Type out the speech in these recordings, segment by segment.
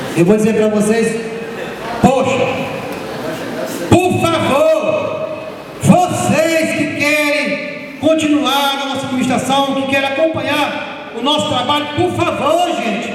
Eu vou dizer para vocês, poxa, por favor, vocês que querem continuar na nossa administração, que querem acompanhar o nosso trabalho, por favor, gente,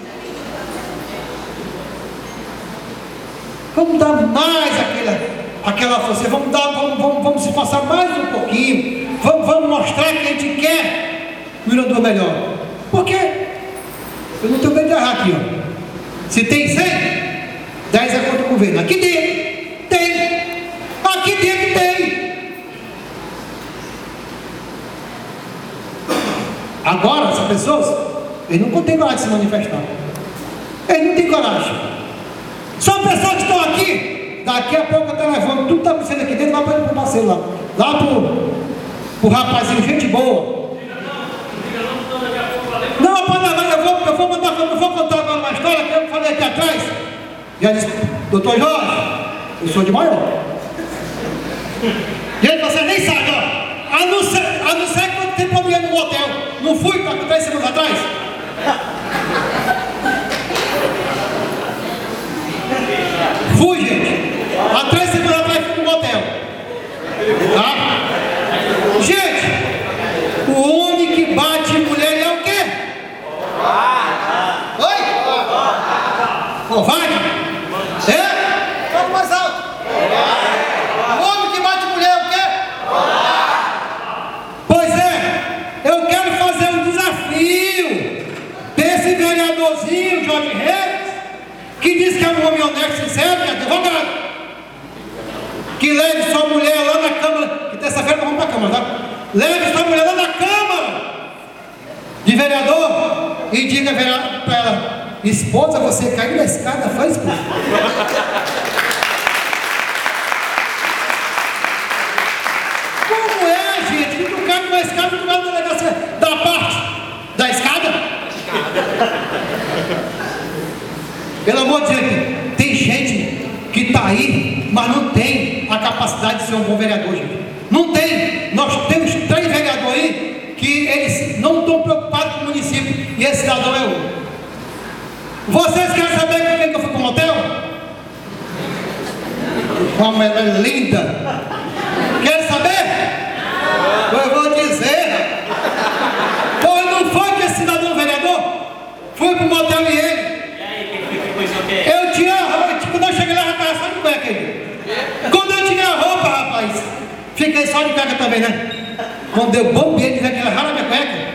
vamos dar mais aquela força, vamos se esforçar mais um pouquinho, vamos mostrar que a gente quer o vereador melhor. Por quê? Eu não tenho medo de errar aqui, ó. Se tem 100, 10 é contra o governo. Aqui dentro tem. Aqui dentro tem. Agora, essas pessoas, eles não têm coragem de se manifestar. Eles não têm coragem. Só pessoas que estão aqui, daqui a pouco eu estou levando tudo que está acontecendo aqui dentro, lá para o parceiro lá. Lá para o rapazinho, gente boa. Não, eu vou contar agora uma história que eu falei aqui atrás. Já disse, doutor Jorge, eu sou de maior. Gente, você nem sabe, ó. A não ser quando tem problema no hotel. Não fui para 3 semanas atrás? Fui, gente. Há 3 semanas atrás fui no hotel. Tá? Gente, o homem que bate mulher é o quê? Oi? Covarde? É? Fala mais alto. O homem que bate mulher é o quê? Pois é, eu quero fazer um desafio desse vereadorzinho, Jorge Reis, que diz que é um homem honesto, sincero, que é advogado, que leve sua mulher lá na Câmara, que terça-feira nós vamos para a Câmara, tá? Leve sua mulher lá na Câmara de vereador e diga para ela: esposa, você caiu na escada, foi esposa. Como é, gente, que tu cai numa escada e tu vai na delegacia da parte da escada? Pelo amor de Deus, tem gente que está aí, mas não tem a capacidade de ser um bom vereador, gente. Não tem. Nós temos 3 vereadores aí que eles não estão preocupados com o município, e esse cidadão é um. Vocês querem saber com quem que eu fui para o motel? Uma mulher linda. Querem saber? Eu vou dizer. Pois não foi que esse cidadão vereador? Fui para o motel e ele. Eu tinha roupa, quando eu cheguei lá, já estava só de cueca aí. Quando eu tinha roupa, rapaz, fiquei só de cueca também, né? Quando eu bombei, dizer que ela rala minha cueca.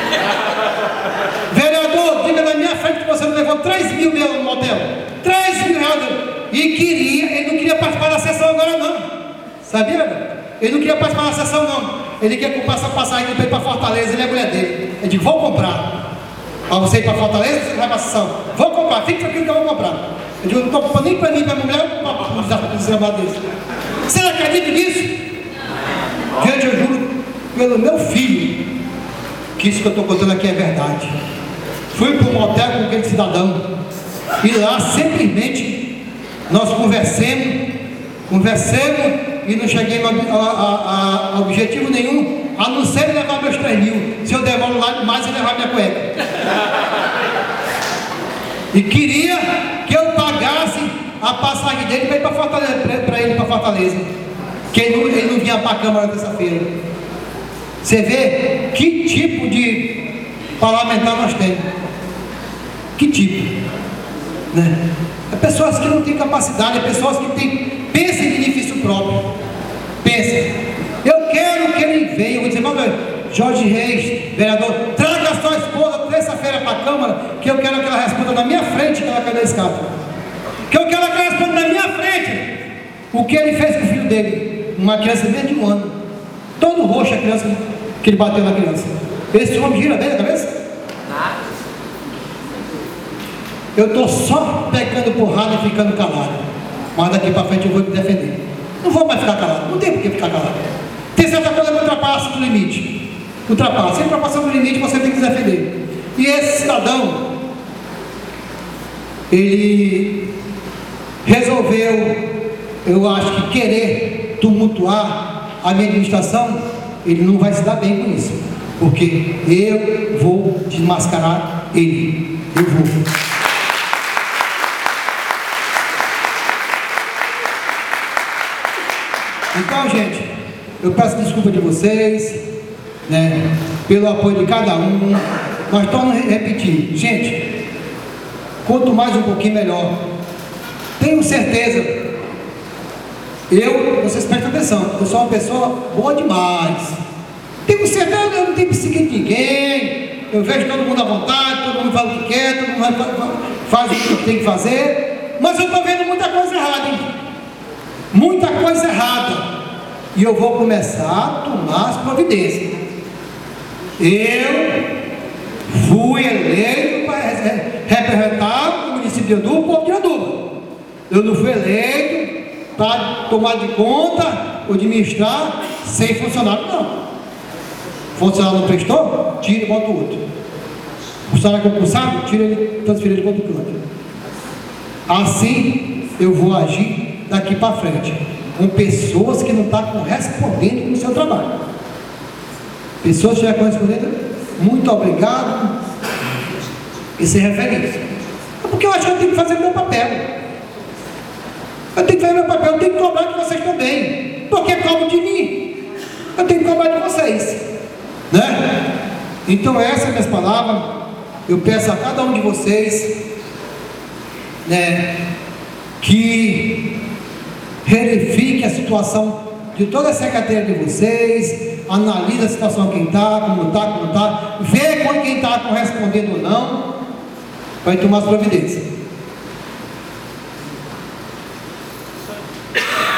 Vereador, diga na minha frente que você não levou 3 mil mesmo no motel. 3 mil reais. E ele não queria participar da sessão agora não. Sabia? Ele não queria participar da sessão não. Ele quer comprar essa passagem para ir para Fortaleza, ele é a mulher dele. Eu digo, vou comprar. Para você ir para Fortaleza, você vai para a sessão. Vou comprar, fique tranquilo que eu vou comprar. Eu digo, não estou comprando nem para mim, para a mulher, eu vou comprar um desgraçado desse. Você não acredita nisso? Gente, eu juro pelo meu filho que isso que eu estou contando aqui é verdade. Fui para um motel com aquele cidadão e lá simplesmente nós conversemos e não cheguei a objetivo nenhum, a não ser levar meus 3 mil. Se eu demoro lá demais, eu levar minha cueca. E queria que eu pagasse a passagem dele para ir para Fortaleza, para ele ir para Fortaleza, que ele não vinha para a Câmara terça-feira. Você vê que tipo de parlamentar nós temos. Que tipo? Né? É pessoas que não têm capacidade, é pessoas que pensam em benefício próprio. Pensa. Eu quero que ele venha. Eu vou dizer, Jorge Reis, vereador, traga a sua esposa terça-feira para a Câmara, que eu quero que ela responda na minha frente que ela caiu da escada. Que eu quero que ela responda na minha frente o que ele fez com o filho dele. Uma criança de 1 ano. Todo roxo a criança que ele bateu na criança. Esse homem gira bem a cabeça? Eu estou só pegando porrada e ficando calado. Mas daqui para frente eu vou me defender. Não vou mais ficar calado. Não tem por que ficar calado. Tem certa coisa que ultrapassa do limite. Ultrapassa. Se ultrapassar do limite, você tem que se defender. E esse cidadão, ele resolveu, eu acho que querer tumultuar a minha administração. Ele não vai se dar bem com isso. Porque eu vou desmascarar ele. Eu vou. Então, gente, eu peço desculpa de vocês, né, pelo apoio de cada um. Nós estamos repetindo, gente, quanto mais um pouquinho melhor. Tenho certeza, vocês prestem atenção, eu sou uma pessoa boa demais. Tenho certeza, eu não tenho que seguir ninguém, eu vejo todo mundo à vontade, todo mundo fala o que quer, todo mundo faz o que tem que fazer, mas eu estou vendo muita coisa errada, hein? Muita coisa errada. E eu vou começar a tomar as providências. Eu fui eleito para representar o município de Ianduba, o povo de Ianduba. Eu não fui eleito para tomar de conta ou administrar sem funcionário, não. Funcionário não prestou? Tira e bota o outro. Funcionário concursado? Tira ele, transfira ele para outro canto. Assim eu vou agir daqui para frente, com pessoas que não estão correspondendo com o seu trabalho. Pessoas que estiverem correspondendo, muito obrigado, e se refere a isso. É porque eu acho que eu tenho que fazer meu papel. Eu tenho que fazer meu papel, eu tenho que cobrar de vocês também. Porque cobro de mim, eu tenho que cobrar de vocês, né? Então essas são as minhas palavras. Eu peço a cada um de vocês, né, que verifique a situação de toda a secretaria de vocês, analise a situação, quem está, como está, vê quem está correspondendo ou não, vai tomar as providências.